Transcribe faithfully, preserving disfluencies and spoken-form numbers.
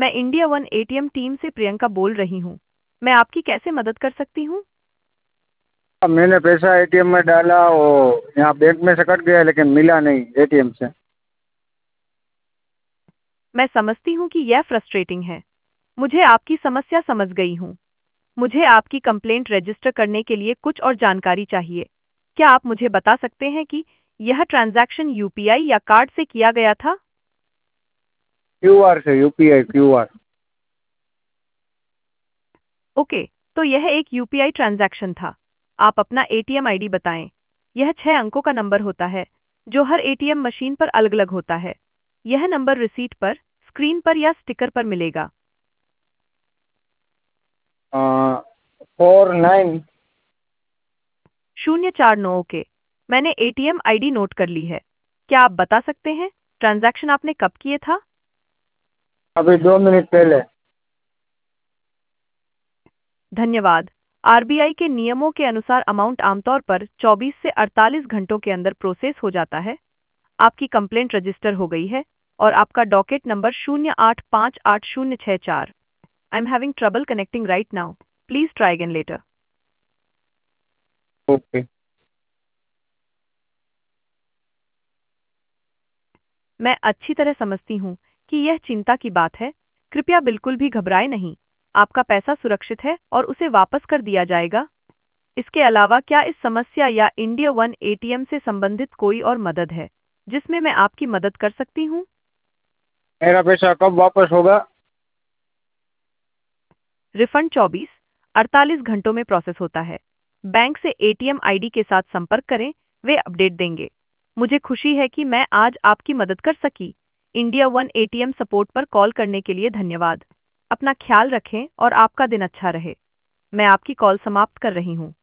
मैं India one ATM team से प्रियंका बोल रही हूँ। मैं आपकी कैसे मदद कर सकती हूँ? अब मैंने पैसा एटीएम में डाला, वो यहाँ बैंक में से कट गया लेकिन मिला नहीं एटीएम से। मैं समझती हूँ कि यह फ्रस्ट्रेटिंग है। मुझे आपकी समस्या समझ गई हूँ। मुझे आपकी कंप्लेंट रजिस्टर करने के लिए कुछ और जानकारी चाहिए। क्या आप मुझे बता सकते हैं कि यह ट्रांजैक्शन यूपीआई या कार्ड से किया गया था? क्यूआर से, यूपीआई क्यूआर। ओके, तो यह एक यूपीआई ट्रांजैक्शन था। आप अपना एटीएम आईडी बताएं। यह छह अंकों का नंबर होता है, जो हर एटीएम मशीन पर अलग-अलग होता है। यह नंबर रिसीट पर, स्क्रीन पर या स्टिकर पर मिलेगा। Four nine. शून्य चार नौ। ओके, मैंने एटीएम आईडी नोट कर ली है। क्या आप बता सकते हैं ट्रांजैक्शन आपने कब किए था? अभी दो मिनट पहले। धन्यवाद। आरबीआई के नियमों के अनुसार अमाउंट आमतौर पर चौबीस से अड़तालीस घंटों के अंदर प्रोसेस हो जाता है। आपकी कंप्लेंट रजिस्टर हो गई है और आपका डॉकेट नंबर शून्य आठ पाँच आठ शून्य छह चार। I am having trouble connecting right now. Please try again later. Okay. मैं अच्छी तरह समझती हूँ कि यह चिंता की बात है। कृपया बिल्कुल भी घबराएं नहीं। आपका पैसा सुरक्षित है और उसे वापस कर दिया जाएगा। इसके अलावा क्या इस समस्या या इंडिया वन एटीएम से संबंधित कोई और मदद है जिसमें मैं आपकी मदद कर सकती हूँ? मेरा पैसा कब वापस होगा? रिफंड चौबीस अड़तालीस घंटों में प्रोसेस होता है। बैंक से एटीएम आईडी के साथ संपर्क करें, वे अपडेट देंगे। मुझे खुशी है कि मैं आज आपकी मदद कर सकी। इंडिया वन एटीएम सपोर्ट पर कॉल करने के लिए धन्यवाद। अपना ख्याल रखें और आपका दिन अच्छा रहे। मैं आपकी कॉल समाप्त कर रही हूँ।